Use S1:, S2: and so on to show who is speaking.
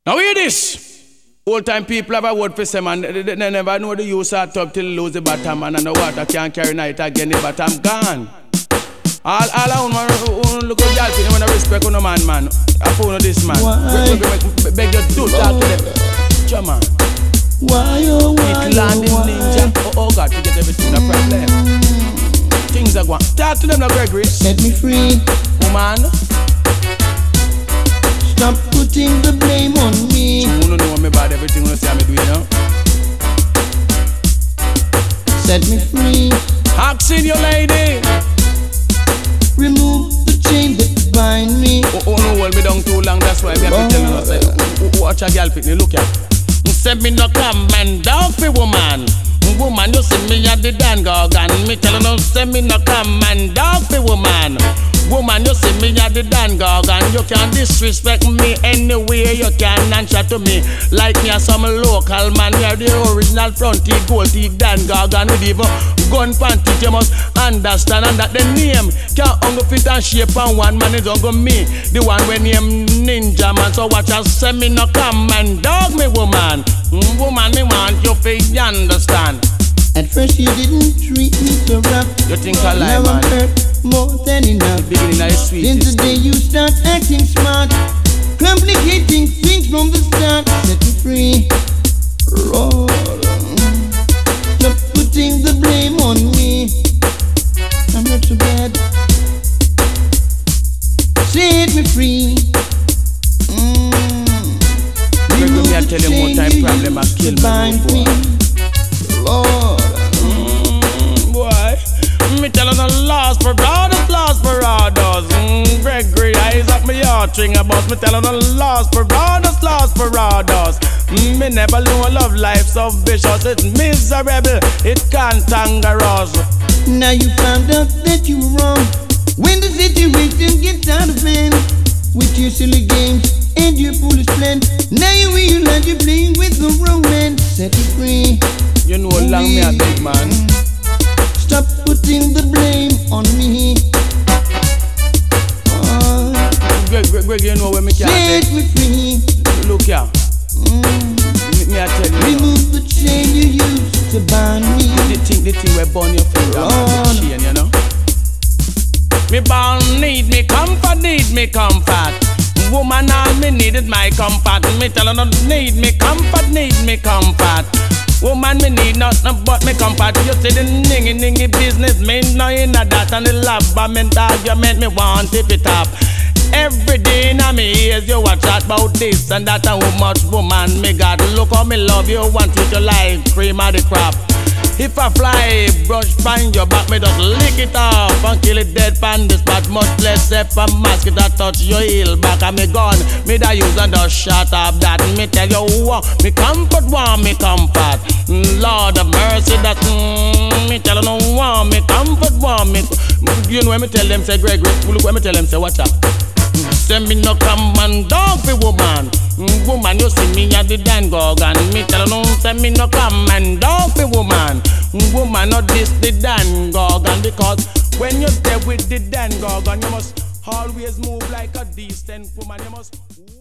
S1: Now hear this. Old time people have a word for some man. They never know the use of top till lose the bottom, and the water can't carry night again. The bottom gone. All I want look at y'all when I respect on a man. I phone this man. Beg you to talk to them. Come on.
S2: Why oh why
S1: it landing ninja. Oh God, to get everything a problem. Things are going. Talk to them now, Gregory.
S2: Set me free,
S1: woman.
S2: Stop putting the blame on me.
S1: You don't know me about everything you say me do, you know.
S2: Set me free.
S1: Asking your lady.
S2: Remove the chain that bind me.
S1: Oh no, hold me down too long. That's why me have to tell you. Say, watch a girl pick me. Look here. Say me no come and dog for woman. Woman, you see me at the Dan Gorgon. Me tell you no, say me no come and dog for woman. Woman, you see me at the Dan Gorgon. You can disrespect me anywhere you can and chat to me like me as some local man. You're the original front teeth, gold teeth, Dan Gorgon with even gun panty. You must understand and that the name can't only fit and shape and one man is only me, the one when name Ninja Man. So watch us say me no come and dog me woman. Woman, me want you to understand.
S2: At first you didn't treat me so rough.
S1: You think I lie,
S2: now
S1: man?
S2: I'm hurt more than enough.
S1: Beginning of the sweet.
S2: Then the day you start acting smart, complicating things from the start. Set me free, Lord. Stop putting the blame on me. I'm not so bad. Set me free.
S1: Remember me, I tell you more time problem I kill me,
S2: Lord.
S1: Boy, me tell you no lost for brothers, lost for others. Gregory, eyes up me heartstring about me tell you no lost for brothers, lost for others. Me never know love life so vicious, it's miserable, it can't anger us.
S2: Now you found out that you were wrong when the situation gets out of hand. With your silly games and your foolish plan, now you realize you're playing with the wrong man. Set me free.
S1: You know how long me a big man.
S2: Stop putting the blame on me.
S1: Greg, you know where me can't
S2: set me free.
S1: Look here. Me I tell you.
S2: Remove the chain you used to bind me.
S1: The thing where burn your finger, the chain, you know. Me born need me comfort, need me comfort. Woman, all me needed my comfort. Me tell her no need me comfort, need me comfort. Woman, me need nothing but me comfort. You see the ningy business, me no in a that and the lament argument, me want tip it up. Every day in me ears you watch chat about this and that and how much woman me got. Look how me love you, want you to like cream of the crop. If I fly, brush find your back, me just lick it off and kill it dead pan the spot. Much less if a mask it that touch your heel back and me gun. Me da use and just shut up that. Me tell you what, me comfort want me comfort. Lord of mercy that me tell you no want me comfort want me. You know when me tell them say Gregory, look when me tell them say watch out. Say me no come and dog for woman. Woman, you see me at the Dan Gorgon. Me tell you no, say me no come and dog for woman. Woman, not this the Dan Gorgon. Because when you're there with the Dan Gorgon, you must always move like a decent woman. You must